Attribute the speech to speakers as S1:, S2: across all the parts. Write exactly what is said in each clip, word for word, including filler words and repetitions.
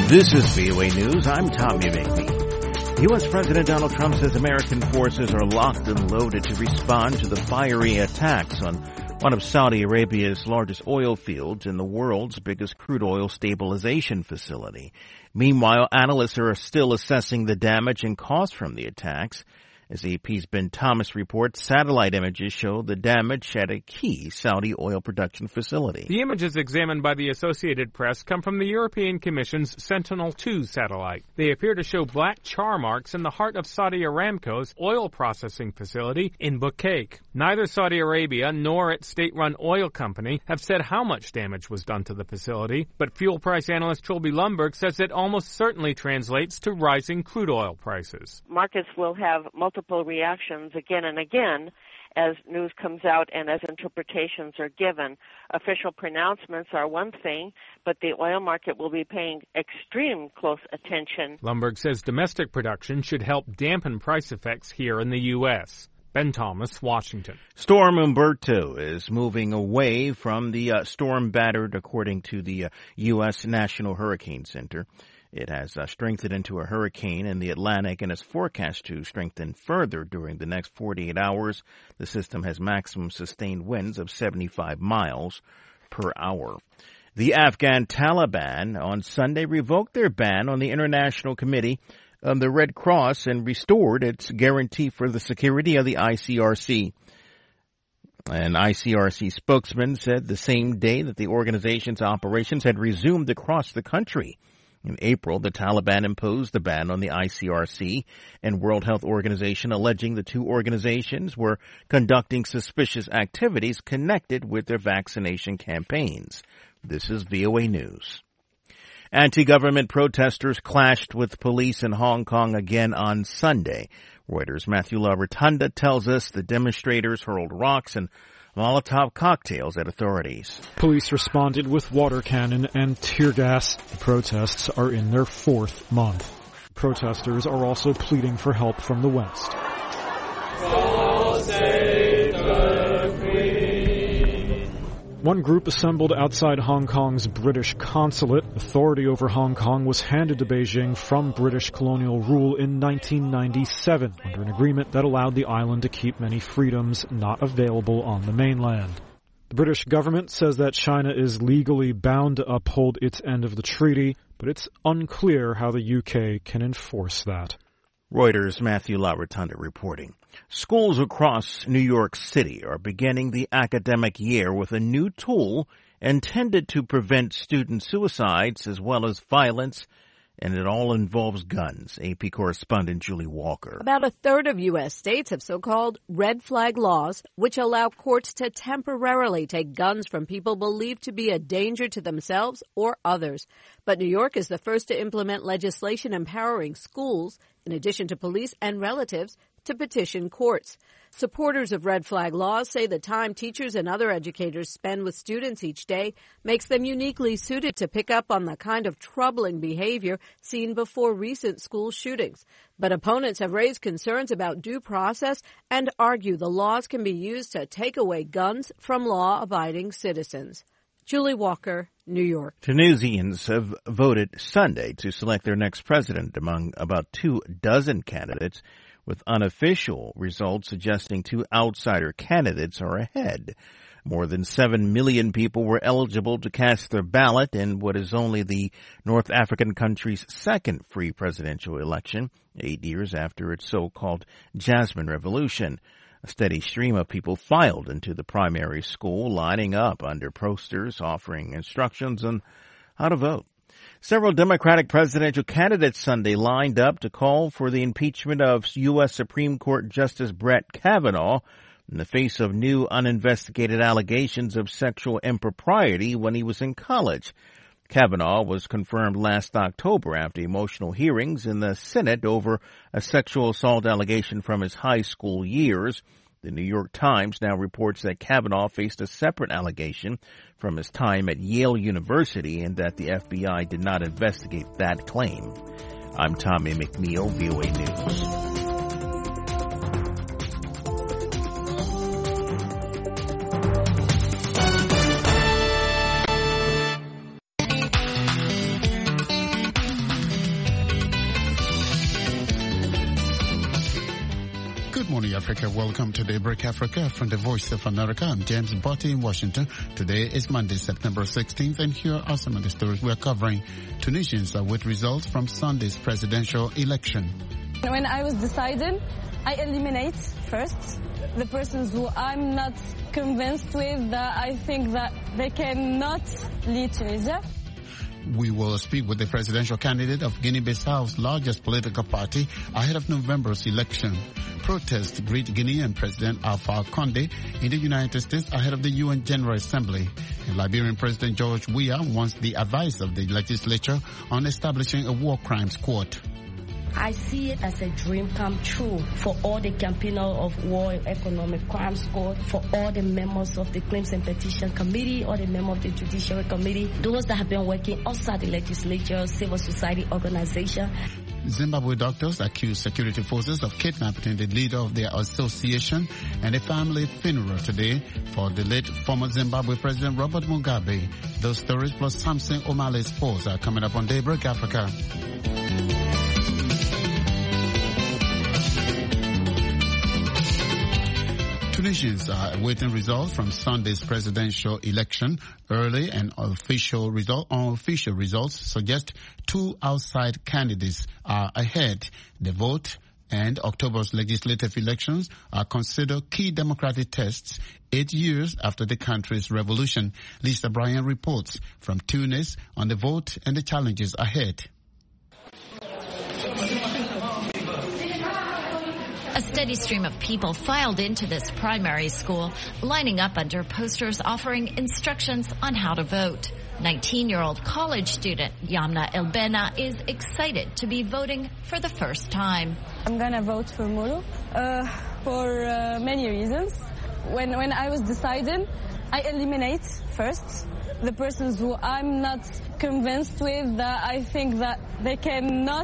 S1: This is V O A News. I'm Tommy McNee. U S. President Donald Trump says American forces are locked and loaded to respond to the fiery attacks on one of Saudi Arabia's largest oil fields and the world's biggest crude oil stabilization facility. Meanwhile, analysts are still assessing the damage and cost from the attacks. As A P's Ben Thomas reports, satellite images show the damage at a key Saudi oil production facility.
S2: The images examined by the Associated Press come from the European Commission's Sentinel two satellite. They appear to show black char marks in the heart of Saudi Aramco's oil processing facility in Bukaik. Neither Saudi Arabia nor its state-run oil company have said how much damage was done to the facility, but fuel price analyst Trilby Lundberg says it almost certainly translates to rising crude oil prices.
S3: Markets will have multiple reactions again and again as news comes out and as interpretations are given. Official pronouncements are one thing, but the oil market will be paying extreme close attention.
S2: Lundberg says domestic production should help dampen price effects here in the U S. Ben Thomas, Washington.
S1: Storm Umberto is moving away from the uh, storm battered, according to the uh, U S. National Hurricane Center. It has uh, strengthened into a hurricane in the Atlantic and is forecast to strengthen further during the next forty-eight hours. The system has maximum sustained winds of seventy-five miles per hour. The Afghan Taliban on Sunday revoked their ban on the International Committee of the Red Cross and restored its guarantee for the security of the I C R C. An I C R C spokesman said the same day that the organization's operations had resumed across the country. In April, the Taliban imposed the ban on the I C R C and World Health Organization, alleging the two organizations were conducting suspicious activities connected with their vaccination campaigns. This is V O A News. Anti-government protesters clashed with police in Hong Kong again on Sunday. Reuters' Matthew LaRotunda tells us the demonstrators hurled rocks and Molotov cocktails at authorities.
S4: Police responded with water cannon and tear gas. The protests are in their fourth month. Protesters are also pleading for help from the West. God save the Queen. One group assembled outside Hong Kong's British consulate. Authority over Hong Kong was handed to Beijing from British colonial rule in nineteen ninety-seven under an agreement that allowed the island to keep many freedoms not available on the mainland. The British government says that China is legally bound to uphold its end of the treaty, but it's unclear how the U K can enforce that.
S1: Reuters' Matthew LaRotunda reporting. Schools across New York City are beginning the academic year with a new tool intended to prevent student suicides as well as violence, and it all involves guns. A P correspondent Julie Walker.
S5: About a third of U S states have so-called red flag laws, which allow courts to temporarily take guns from people believed to be a danger to themselves or others. But New York is the first to implement legislation empowering schools, in addition to police and relatives, to petition courts. Supporters of red flag laws say the time teachers and other educators spend with students each day makes them uniquely suited to pick up on the kind of troubling behavior seen before recent school shootings. But opponents have raised concerns about due process and argue the laws can be used to take away guns from law-abiding citizens. Julie Walker, New York.
S1: Tunisians have voted Sunday to select their next president among about two dozen candidates, with unofficial results suggesting two outsider candidates are ahead. More than seven million people were eligible to cast their ballot in what is only the North African country's second free presidential election, eight years after its so-called Jasmine Revolution. A steady stream of people filed into the primary school, lining up under posters offering instructions on how to vote. Several Democratic presidential candidates Sunday lined up to call for the impeachment of U S. Supreme Court Justice Brett Kavanaugh in the face of new uninvestigated allegations of sexual impropriety when he was in college. Kavanaugh was confirmed last October after emotional hearings in the Senate over a sexual assault allegation from his high school years. The New York Times now reports that Kavanaugh faced a separate allegation from his time at Yale University and that the F B I did not investigate that claim. I'm Tommy McNeil, V O A News.
S6: Good morning, Africa. Welcome to Daybreak Africa from the Voice of America. I'm James Botti in Washington. Today is Monday, September sixteenth, and here are some of the stories we're covering. Tunisians are with results from Sunday's presidential election.
S7: When I was deciding, I eliminate first the persons who I'm not convinced with, that I think that they cannot lead Tunisia.
S6: We will speak with the presidential candidate of Guinea-Bissau's largest political party ahead of November's election. Protests greet Guinean President Alpha Conde in the United States ahead of the U N General Assembly. And Liberian President George Weah wants the advice of the legislature on establishing a war crimes court.
S8: I see it as a dream come true for all the campaigners of War and Economic Crimes Court, for all the members of the Claims and Petition Committee, all the members of the Judiciary Committee, those that have been working outside the legislature, civil society organization.
S6: Zimbabwe doctors accuse security forces of kidnapping the leader of their association, and a family funeral today for the late former Zimbabwe President Robert Mugabe. Those stories plus Samson O'Malley's sports are coming up on Daybreak Africa. Tunisians are awaiting results from Sunday's presidential election. Early and official result, unofficial results suggest two outside candidates are ahead. The vote and October's legislative elections are considered key democratic tests eight years after the country's revolution. Lisa Bryan reports from Tunis on the vote and the challenges ahead.
S9: A steady stream of people filed into this primary school, lining up under posters offering instructions on how to vote. nineteen-year-old college student Yamna Elbena is excited to be voting for the first time.
S7: I'm gonna vote for Mulu uh, for uh, many reasons. When when I was deciding, I eliminate first the persons who I'm not convinced with, that I think that they cannot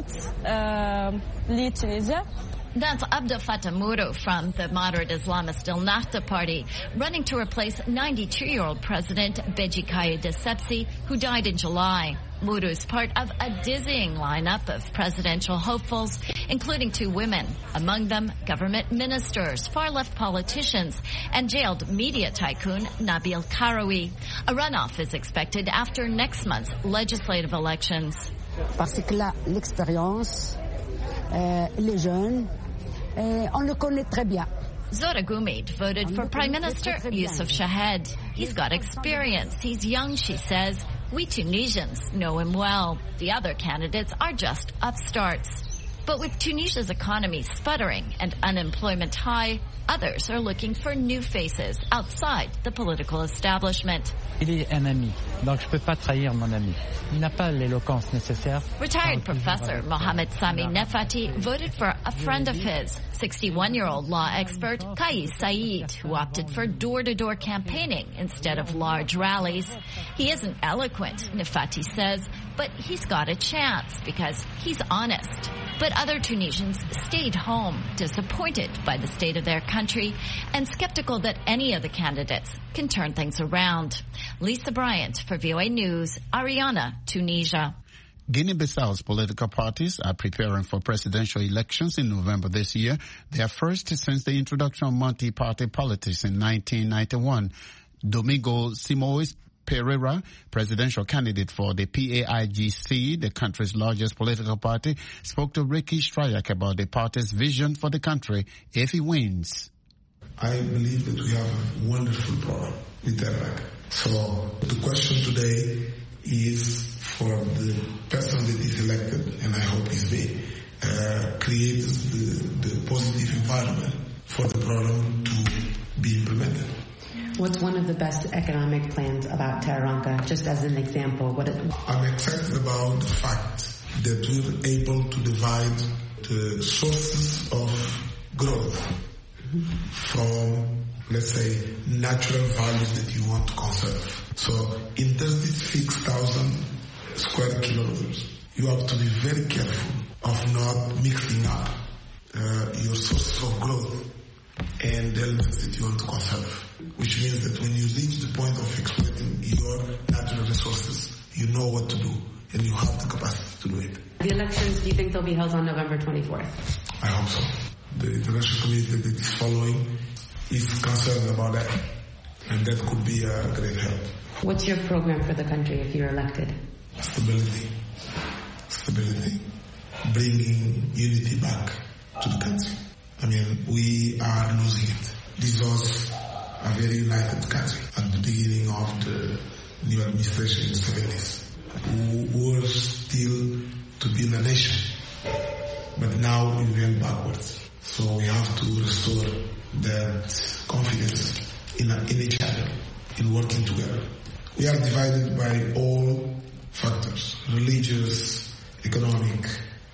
S7: uh, lead Tunisia.
S9: That's Abdel Fattah Mourou from the moderate Islamist El Nahda party, running to replace ninety-two-year-old President Beji Caid Essebsi, who died in July. Mourou is part of a dizzying lineup of presidential hopefuls, including two women, among them government ministers, far-left politicians, and jailed media tycoon Nabil Karoui. A runoff is expected after next month's legislative elections.
S10: Parce que là, l'expérience, euh, les jeunes, euh, on le connaît très bien.
S9: Zora Gumid voted for Prime Minister Youssef Chahed. He's got experience. He's young, she says. We Tunisians know him well. The other candidates are just upstarts. But with Tunisia's economy sputtering and unemployment high, others are looking for new faces outside the political establishment.
S11: Il est un ami, donc je peux pas trahir mon ami. Il n'a pas l'éloquence nécessaire.
S9: Retired professor Mohamed Sami Nefati voted for a friend of his, sixty-one-year-old law expert Kais Said, who opted for door-to-door campaigning instead of large rallies. He isn't eloquent, Nefati says, but he's got a chance because he's honest. But other Tunisians stayed home, disappointed by the state of their country and skeptical that any of the candidates can turn things around. Lisa Bryant for V O A News, Ariana, Tunisia.
S6: Guinea-Bissau's political parties are preparing for presidential elections in November this year. They are first since the introduction of multi-party politics in nineteen ninety-one. Domingo Simoes Pereira, presidential candidate for the P A I G C, the country's largest political party, spoke to Ricky Strayak about the party's vision for the country if he wins.
S12: I believe that we have a wonderful program with Terrak. So the question today is for the person that is elected, and I hope he's me, uh, creates the, the positive environment for the program to be implemented.
S13: What's one of the best economic plans about Terranca, just as an example? What it...
S12: I'm excited about the fact that we're able to divide the sources of growth from, let's say, natural values that you want to conserve. So in thirty-six thousand square kilometers, you have to be very careful of not mixing up uh, your sources of growth and the elements that you want to conserve. Which means that when you reach the point of exploiting your natural resources, you know what to do, and you have the capacity to do it.
S13: The elections, do you think they'll be held on November twenty-fourth?
S12: I hope so. the international community that is following is concerned about that. And that could be a great help.
S13: What's your program for the country if you're elected?
S12: Stability. Stability. Bringing unity back to the country. I mean, we are losing it. This was a very united country at the beginning of the new administration in the seventies. We were still to build a nation. But now we went backwards. So we have to restore that confidence in, in each other, in working together. We are divided by all factors, religious, economic.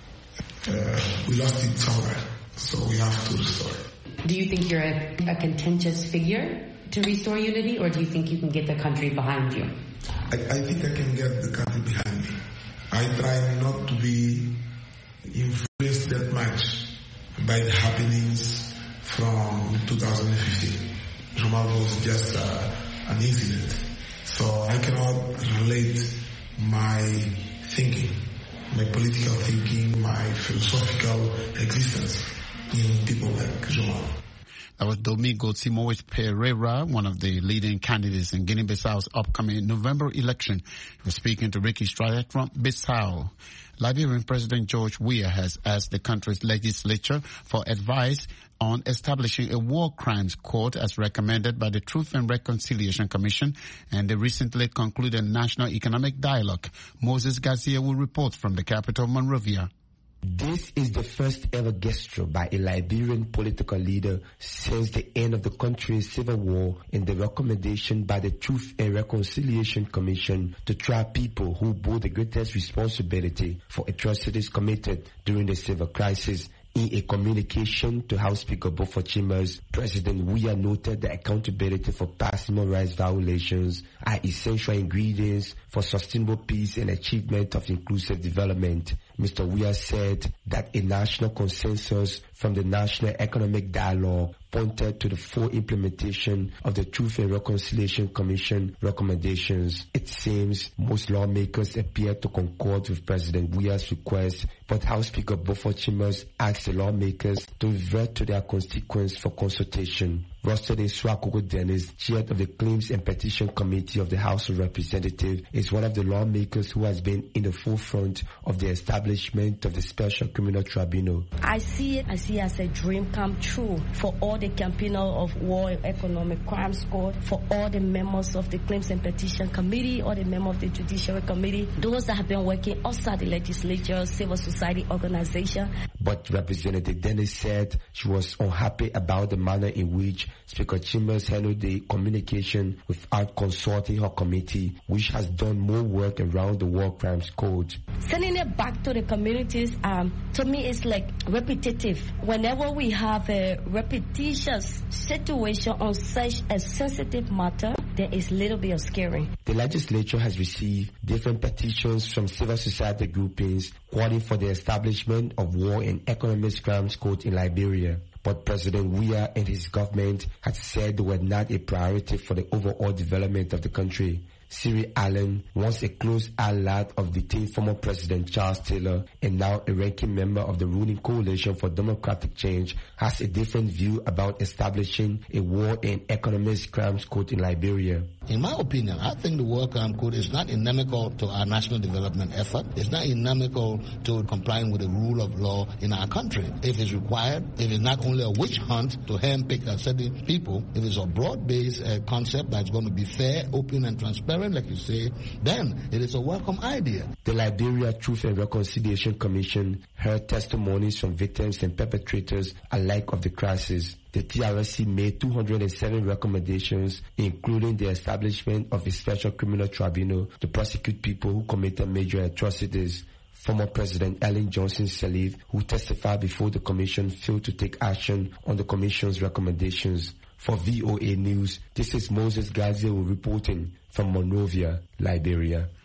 S12: Uh, we lost it somewhere, so we have to restore it.
S13: Do you think you're a, a contentious figure to restore unity, or do you think you can get the country behind you?
S12: I, I think I can get the country behind me. I try not to be influenced that much by the happenings from two thousand fifteen. Jamal was just uh, an incident. So I cannot relate my thinking, my political thinking, my philosophical existence in people like Jamal.
S6: That was Domingo Simoes Pereira, one of the leading candidates in Guinea-Bissau's upcoming November election. He was speaking to Ricky Stryer from Bissau. Liberian President George Weah has asked the country's legislature for advice on establishing a war crimes court as recommended by the Truth and Reconciliation Commission and the recently concluded National Economic Dialogue. Moses Garcia will report from the capital, Monrovia.
S14: This is the first ever gesture by a Liberian political leader since the end of the country's civil war and the recommendation by the Truth and Reconciliation Commission to try people who bore the greatest responsibility for atrocities committed during the civil crisis. In a communication to House Speaker Bofo Chimers, President Weah noted that accountability for past human rights violations are essential ingredients for sustainable peace and achievement of inclusive development. Mister Weah said that a national consensus from the National Economic Dialogue pointed to the full implementation of the Truth and Reconciliation Commission recommendations. It seems most lawmakers appear to concord with President Weah's request, but House Speaker Bofo Chimers asked the lawmakers to revert to their constituents for consultation. Rostede Swakoko Dennis, chair of the Claims and Petition Committee of the House of Representatives, is one of the lawmakers who has been in the forefront of the establishment of the Special Criminal Tribunal.
S8: I see it, I see it as a dream come true for all the campaigner of War and Economic Crimes Court, for all the members of the Claims and Petition Committee, all the members of the Judiciary Committee, those that have been working outside the legislature, civil society organization.
S14: But Representative Dennis said she was unhappy about the manner in which Speaker Chambers handled the communication without consulting her committee, which has done more work around the War Crimes Code.
S8: Sending it back to the communities, um, to me, it's like repetitive. Whenever we have a repetitious situation on such a sensitive matter, there is a little bit of scary.
S14: The legislature has received different petitions from civil society groupings calling for the establishment of War and Economic Crimes Code in Liberia. But President Weah and his government had said they were not a priority for the overall development of the country. Siri Allen, once a close ally of detained former President Charles Taylor and now a ranking member of the ruling Coalition for Democratic Change, has a different view about establishing a War and Economic Crimes Code in Liberia.
S15: In my opinion, I think the War Crimes Code is not inimical to our national development effort. It's not inimical to complying with the rule of law in our country. If it's required, if it's not only a witch hunt to handpick certain people, if it's a broad-based uh, concept that's going to be fair, open, and transparent, like you say, then it is a welcome idea.
S14: The Liberia Truth and Reconciliation Commission heard testimonies from victims and perpetrators alike of the crisis. The T R S C made two hundred seven recommendations, including the establishment of a special criminal tribunal to prosecute people who committed major atrocities. Former President Ellen Johnson Sirleaf, who testified before the commission, failed to take action on the commission's recommendations. For V O A News, this is Moses Gazio reporting from Monrovia, Liberia.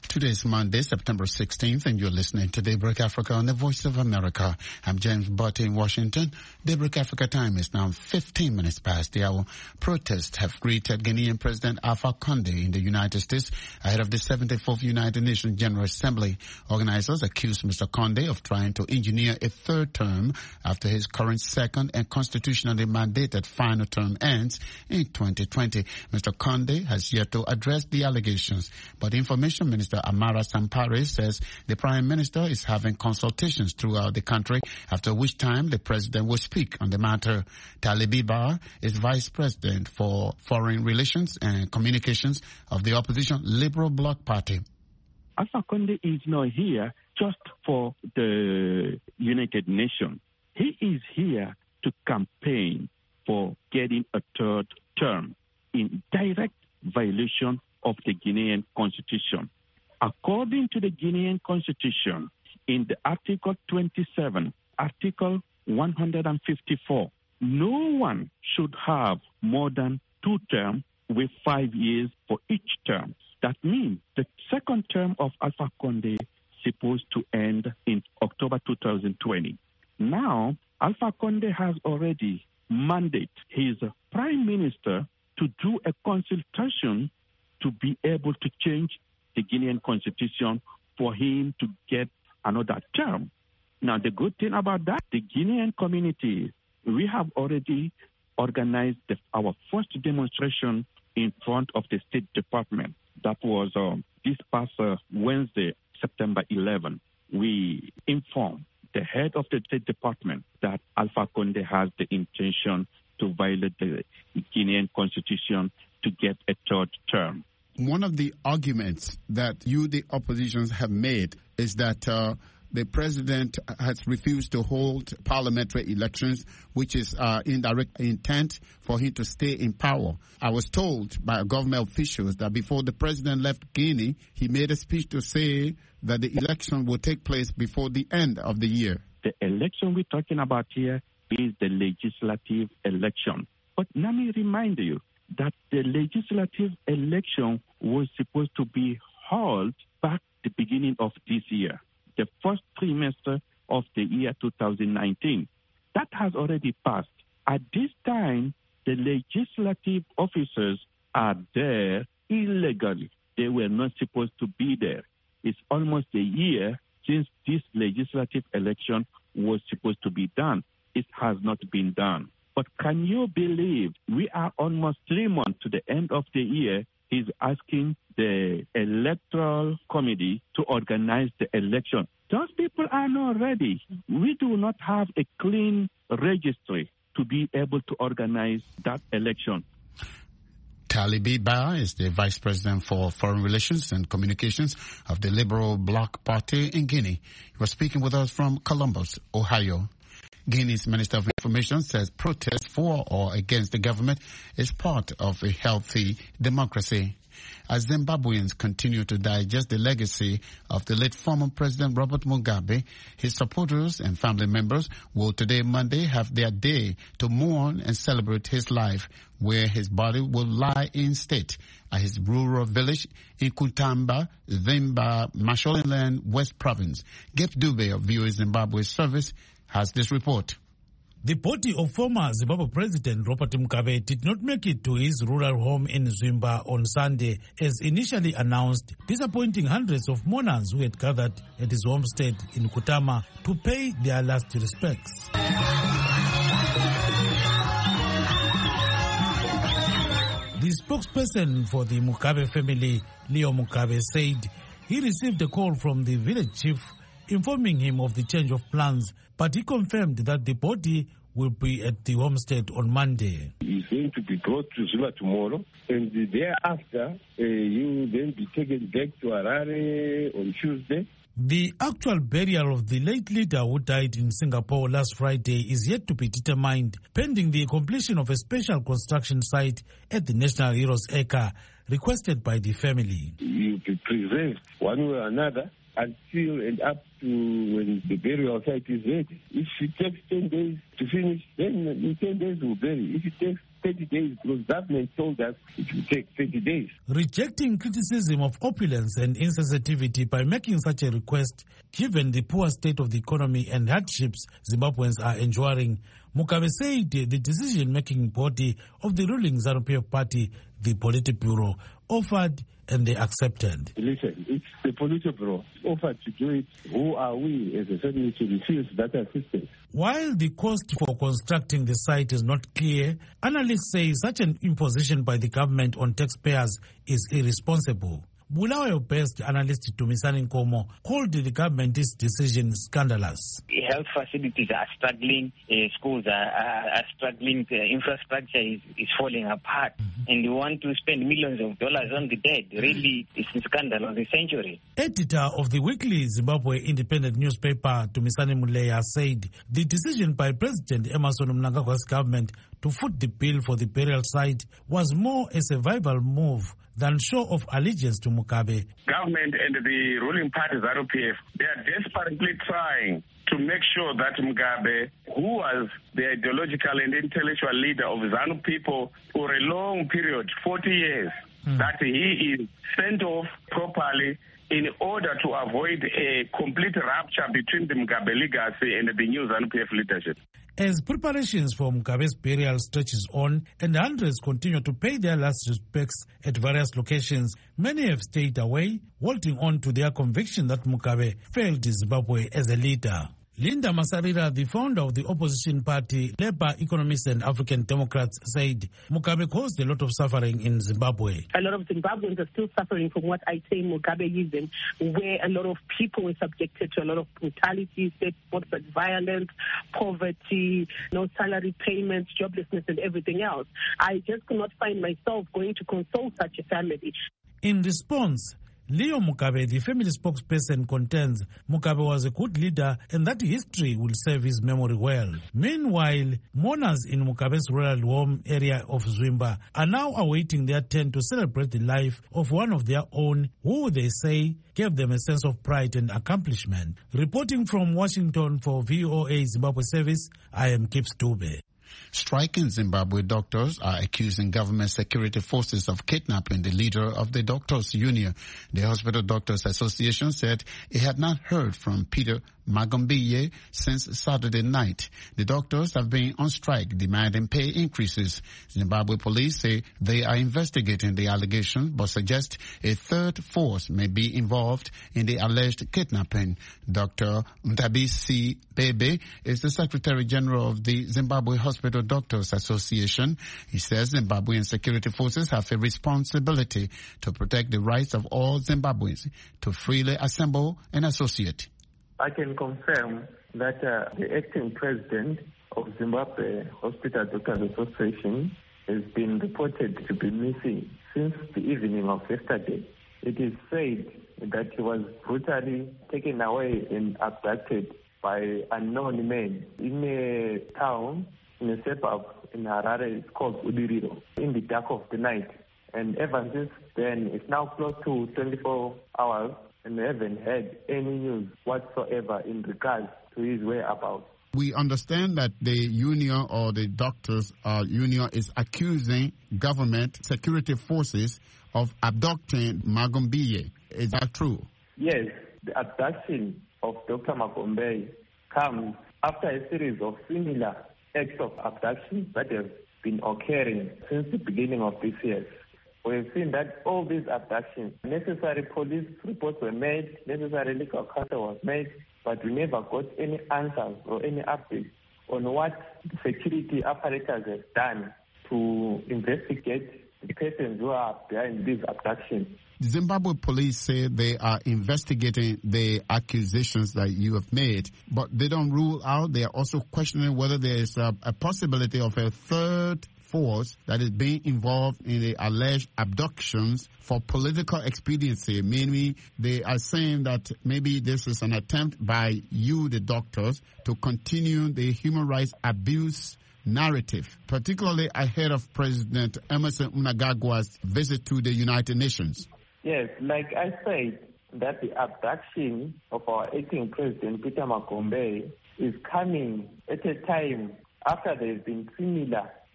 S6: Today is Monday, September sixteenth, and you're listening to Daybreak Africa on the Voice of America. I'm James Butte in Washington. Daybreak Africa time is now fifteen minutes past the hour. Protests have greeted Guinean President Alpha Condé in the United States ahead of the seventy-fourth United Nations General Assembly. Organizers accuse Mister Condé of trying to engineer a third term after his current second and constitutionally mandated final term ends in twenty twenty. Mister Condé has yet to address the allegations, but Information Minister Amara Sampare says the Prime Minister is having consultations throughout the country, after which time the President will speak on the matter. Talibi Ba is Vice President for Foreign Relations and Communications of the opposition Liberal Bloc Party.
S16: Alpha Condé is not here just for the United Nations. He is here to campaign for getting a third term in direct violation of the Guinean Constitution. According to the Guinean Constitution, in the Article twenty-seven, Article one hundred fifty-four, no one should have more than two terms with five years for each term. That means the second term of Alpha Condé is supposed to end in October two thousand twenty. Now, Alpha Condé has already mandated his Prime Minister to do a consultation to be able to change the Guinean Constitution for him to get another term. Now, the good thing about that, the Guinean community, we have already organized the, our first demonstration in front of the State Department. That was um, this past uh, Wednesday, September eleventh. We informed the head of the State Department that Alpha Condé has the intention to violate the Guinean Constitution to get a third term.
S6: One of the arguments that you, the oppositions, have made is that uh, the president has refused to hold parliamentary elections, which is uh, indirect intent for him to stay in power. I was told by government officials that before the president left Guinea, he made a speech to say that the election will take place before the end of the year.
S16: The election we're talking about here is the legislative election. But let me remind you that the legislative election was supposed to be held back the beginning of this year, the first trimester of the year two thousand nineteen. That has already passed. At this time, the legislative officers are there illegally. They were not supposed to be there. It's almost a year since this legislative election was supposed to be done. It has not been done. But can you believe we are almost three months to the end of the year? He's asking the electoral committee to organize the election. Those people are not ready. We do not have a clean registry to be able to organize that election.
S6: Talibi Ba is the Vice President for Foreign Relations and Communications of the Liberal Bloc Party in Guinea. He was speaking with us from Columbus, Ohio. Guinea's Minister of Information says protest for or against the government is part of a healthy democracy. As Zimbabweans continue to digest the legacy of the late former President Robert Mugabe, his supporters and family members will today, Monday, have their day to mourn and celebrate his life, where his body will lie in state at his rural village in Kuntamba, Zimba, Mashonaland, West Province. Gabe Dube of V O A Zimbabwe Service has this report.
S17: The body of former Zimbabwe President Robert Mugabe did not make it to his rural home in Zimba on Sunday, as initially announced, disappointing hundreds of mourners who had gathered at his homestead in Kutama to pay their last respects. The spokesperson for the Mugabe family, Leo Mugabe, said he received a call from the village chief informing him of the change of plans, but he confirmed that the body will be at the homestead on Monday.
S18: He's going to be brought to Zuma tomorrow, and thereafter uh, he will then be taken back to Harare on Tuesday.
S17: The actual burial of the late leader who died in Singapore last Friday is yet to be determined, pending the completion of a special construction site at the National Heroes Acre, requested by the family.
S18: He will be preserved one way or another until and up to when the burial site is ready. If it takes ten days to finish, then in ten days we'll bury. If it takes thirty days because government told us it will take thirty days.
S17: Rejecting criticism of opulence and insensitivity by making such a request, given the poor state of the economy and hardships Zimbabweans are enduring, Mugabe said the decision-making body of the ruling ZANU-P F party, the Politburo, offered and they accepted.
S18: Listen, it's the Politburo offered to do it. Who are we as a family to refuse that assistance?
S17: While the cost for constructing the site is not clear, analysts say such an imposition by the government on taxpayers is irresponsible. Bulawayo based analyst Tumisani Nkomo called the government's decision scandalous.
S19: Health facilities are struggling, uh, schools are, are, are struggling, uh, infrastructure is, is falling apart, mm-hmm. and you want to spend millions of dollars on the dead. Really, it's a scandal of the century.
S17: Editor of the weekly Zimbabwe Independent newspaper, Tumisani Muleya, said the decision by President Emmerson Mnangagwa's government to foot the bill for the burial site was more a survival move than show of allegiance to Mugabe.
S20: Government and the ruling party, ZANU-P F, they are desperately trying to make sure that Mugabe, who was the ideological and intellectual leader of ZANU people for a long period, forty years, mm. that he is sent off properly in order to avoid a complete rupture between the Mugabe legacy and the new ZANU-P F leadership.
S17: As preparations for Mugabe's burial stretches on and hundreds continue to pay their last respects at various locations, many have stayed away, holding on to their conviction that Mugabe failed Zimbabwe as a leader. Linda Masarira, the founder of the opposition party Labour Economists and African Democrats, said Mugabe caused a lot of suffering in Zimbabwe.
S21: A lot of Zimbabweans are still suffering from what I say Mugabeism, where a lot of people were subjected to a lot of brutality, state-sponsored violence, poverty, no salary payments, joblessness, and everything else. I just could not find myself going to console such a family.
S17: In response, Leo Mugabe, the family spokesperson, contends Mugabe was a good leader and that history will serve his memory well. Meanwhile, mourners in Mugabe's rural home area of Zwimba are now awaiting their turn to celebrate the life of one of their own who, they say, gave them a sense of pride and accomplishment. Reporting from Washington for V O A Zimbabwe Service, I am Kips Dube.
S6: Striking Zimbabwe doctors are accusing government security forces of kidnapping the leader of the doctors' union. The Hospital Doctors Association said it had not heard from Peter Magombiye since Saturday night. The doctors have been on strike demanding pay increases. Zimbabwe police say they are investigating the allegation but suggest a third force may be involved in the alleged kidnapping. Doctor Mtabisi Bebe is the Secretary General of the Zimbabwe Hospital Doctors Association. He says Zimbabwean security forces have a responsibility to protect the rights of all Zimbabweans to freely assemble and associate.
S22: I can confirm that uh, the acting president of Zimbabwe Hospital Doctors Association has been reported to be missing since the evening of yesterday. It is said that he was brutally taken away and abducted by unknown men in a town, in a suburb in Harare. It's called Udiriro, in the dark of the night. And ever since then, it's now close to twenty-four hours. And we haven't had any news whatsoever in regards to his whereabouts.
S6: We understand that the union or the doctors' uh, union is accusing government security forces of abducting Magombiye. Is that true?
S22: Yes, the abduction of Doctor Magombiye comes after a series of similar acts of abduction that have been occurring since the beginning of this year. We've seen that all these abductions, necessary police reports were made, necessary legal counsel was made, but we never got any answers or any updates on what the security apparatus has done to investigate the persons who are behind these abductions.
S6: Zimbabwe police say they are investigating the accusations that you have made, but they don't rule out. They are also questioning whether there is a, a possibility of a third force that is being involved in the alleged abductions for political expediency, meaning they are saying that maybe this is an attempt by you, the doctors, to continue the human rights abuse narrative, particularly ahead of President Emmerson Mnangagwa's visit to the United Nations.
S22: Yes, like I said, that the abduction of our acting president, Peter Magombiye, is coming at a time after there have been similar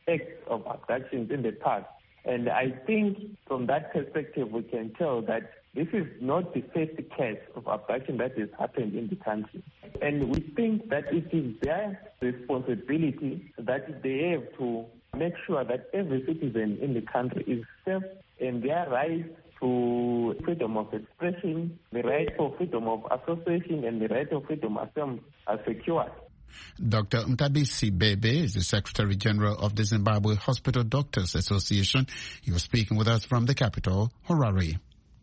S22: acts of abductions in the past. And I think from that perspective, we can tell that this is not the first case of abduction that has happened in the country. And we think that it is their responsibility that they have to make sure that every citizen in the country is safe and their right to freedom of expression, the right for freedom of association, and the right of freedom of assembly are secured.
S6: Doctor Mtabisi Bebe is the Secretary General of the Zimbabwe Hospital Doctors Association. He was speaking with us from the capital, Harare.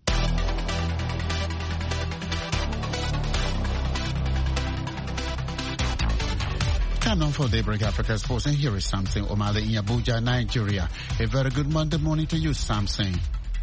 S6: Time on for Daybreak Africa Sports, and here is Samson Omale in Abuja, Nigeria. A very good Monday morning to you, Samson.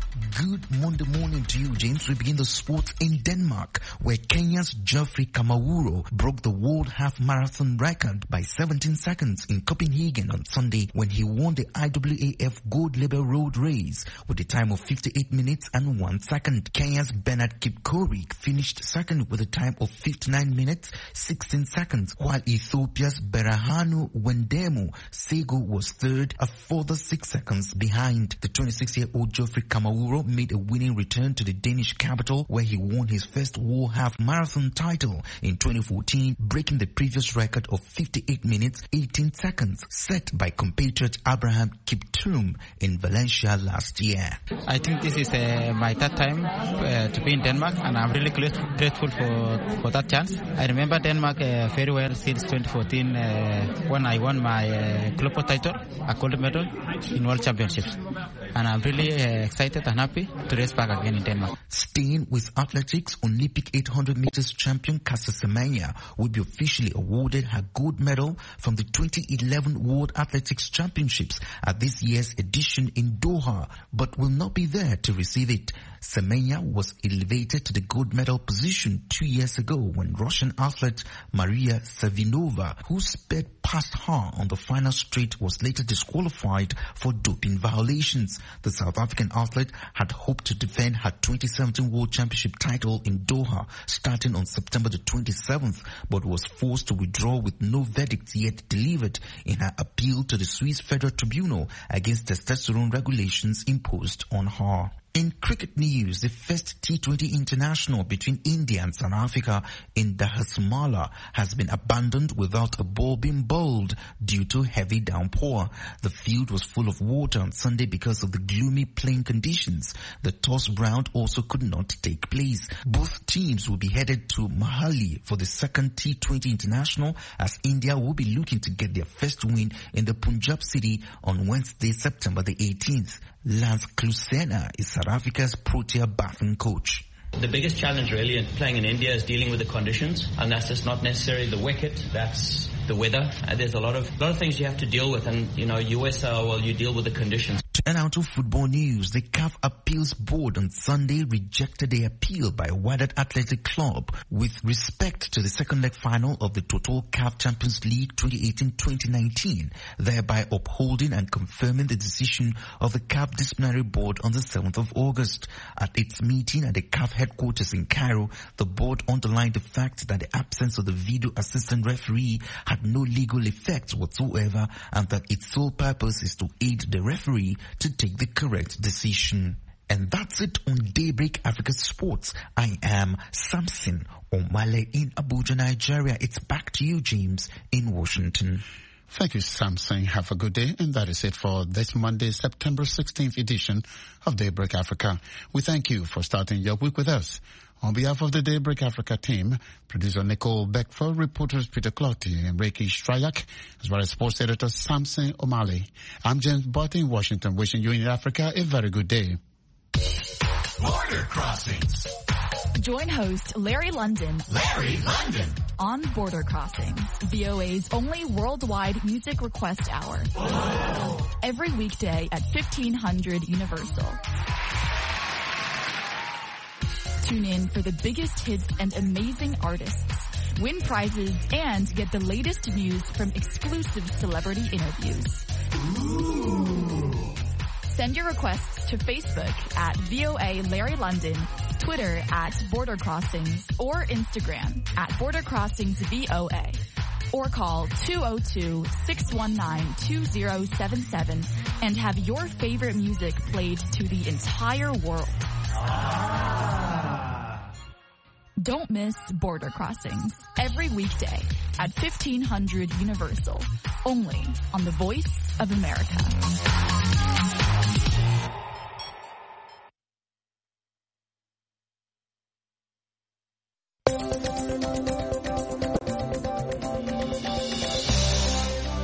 S2: Good Monday morning to you, James. We begin the sports in Denmark, where Kenya's Geoffrey Kamawuro broke the world half marathon record by seventeen seconds in Copenhagen on Sunday when he won the I W A F Gold Label Road Race with a time of fifty-eight minutes and one second. Kenya's Bernard Kipkorir finished second with a time of fifty-nine minutes, sixteen seconds, while Ethiopia's Berhanu Wendemu Sego was third, a further six seconds behind. The twenty-six-year-old Geoffrey Kamawuro made a winning return to the Danish capital, where he won his first World Half Marathon title in twenty fourteen, breaking the previous record of fifty-eight minutes, eighteen seconds set by compatriot Abraham Kiptum in Valencia last year.
S11: I think this is uh, my third time uh, to be in Denmark, and I'm really grateful for, for that chance. I remember Denmark uh, very well since twenty fourteen uh, when I won my uh, global title, a gold medal in World Championships. And I'm really uh, excited and happy to race back again in Denmark.
S2: Staying with athletics, Olympic eight hundred meters champion Caster Semenya will be officially awarded her gold medal from the twenty eleven World Athletics Championships at this year's edition in Doha, but will not be there to receive it. Semenya was elevated to the gold medal position two years ago when Russian athlete Maria Savinova, who sped past her on the final straight, was later disqualified for doping violations. The South African athlete had hoped to defend her twenty seventeen World Championship title in Doha starting on September the twenty-seventh, but was forced to withdraw with no verdict yet delivered in her appeal to the Swiss Federal Tribunal against testosterone regulations imposed on her. In cricket news, the first T twenty international between India and South Africa in Dharamsala has been abandoned without a ball being bowled due to heavy downpour. The field was full of water on Sunday because of the gloomy playing conditions. The toss round also could not take place. Both teams will be headed to Mohali for the second T twenty international, as India will be looking to get their first win in the Punjab city on Wednesday, September the eighteenth. Lance Klusena is South Africa's Protea batting coach.
S3: The biggest challenge really in playing in India is dealing with the conditions, and that's just not necessarily the wicket, that's the weather. Uh, there's a lot of a lot of things you have to deal with, and you know, U S L, well, you deal with the conditions.
S2: And out of football news, the C A F Appeals Board on Sunday rejected the appeal by Wydad Athletic Club with respect to the second leg final of the Total C A F Champions League twenty eighteen twenty nineteen, thereby upholding and confirming the decision of the C A F Disciplinary Board on the seventh of August. At its meeting at the C A F headquarters in Cairo, the board underlined the fact that the absence of the video assistant referee had no legal effect whatsoever, and that its sole purpose is to aid the referee to take the correct decision. And that's it on Daybreak Africa Sports. I am Samson Omale in Abuja, Nigeria. It's back to you, James, in Washington.
S6: Thank you, Samson. Have a good day. And that is it for this Monday, September sixteenth edition of Daybreak Africa. We thank you for starting your week with us. On behalf of the Daybreak Africa team, producer Nicole Beckford, reporters Peter Clotti and Reiki Strayak, as well as sports editor Samson Omale, I'm James Butt in Washington, wishing you in Africa a very good day.
S23: Border Crossings. Join host Larry London. Larry London. On Border Crossings, V O A's only worldwide music request hour. Whoa. Every weekday at fifteen hundred Universal. Tune in for the biggest hits and amazing artists, win prizes, and get the latest news from exclusive celebrity interviews. Ooh. Send your requests to Facebook at V O A Larry London, Twitter at Border Crossings, or Instagram at Border Crossings V O A. or call two oh two, six one nine, two oh seven seven and have your favorite music played to the entire world. Don't miss Border Crossings every weekday at fifteen hundred Universal, only on the Voice of America.